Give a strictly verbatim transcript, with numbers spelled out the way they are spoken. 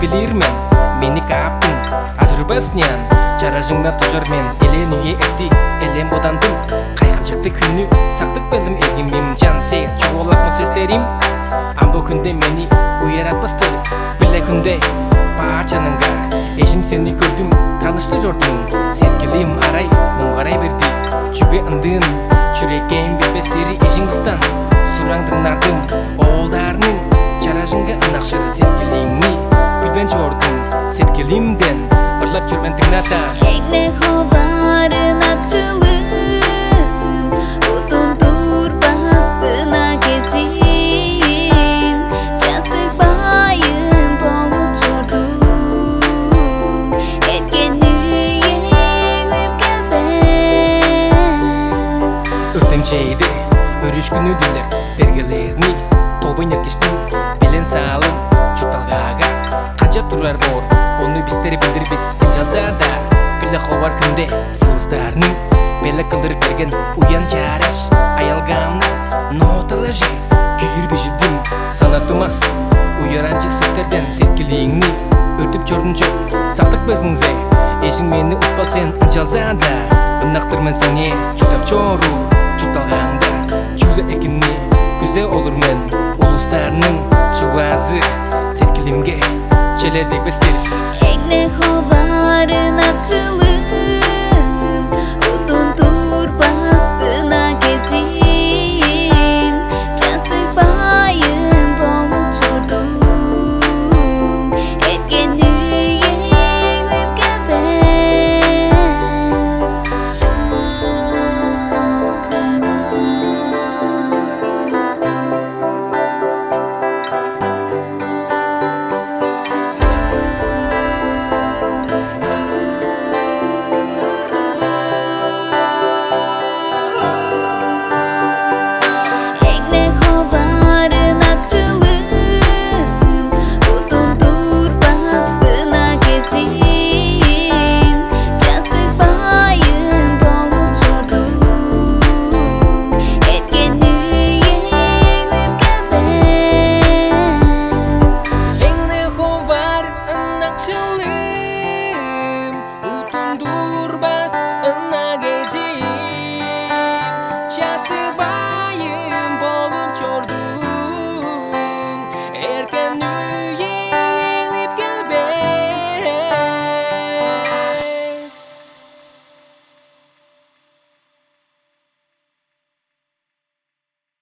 bilirmen meni kaptın ajırбасынан жаражыңда тужар мен элен үйе этти элем бодандым кайгынчыкты күнү сактык белдим эгимим жан сен чуолакмы сездерим амбо күндө мени уяратпастыр биле күндө баарчаныңга эжим сени көрдүм таанышты жордум серкелим арай муң карай берди чүгө ындын чүрекем билбестери эжиңбыстан сураңдың нардым оолдарынын жаражыңга ынакшыр серкелиңни үйдөн жордум серкелимден ырлап жүрмөн тыңната Ekne hovların açılım Utun turbasına geçim Jasık bayım bolup çordum Etkeni yenip gelmez Öttemçeydi örüş günü dinlep Bergelerini тобын еркештин белен салым чурталгага канча турар бор onu bizlere bildirбиз жалса да биле хабар күндө сылыздарынын беле кылдырып берген уян жараш аялгамны ноталар же күйүрбежидим санатымас уяранчык сөздөрдөн серкелиңни өтүп жордун жок сактык безиңзе эжиң мени утпа сен жалса да ынактырмын сеңе чуртап чору чурталганда чүрдө экинни күзө олур мен улустарынын чубазы серкелимге çeledek bestir Ekne hovların açılım Utun turbasına geçim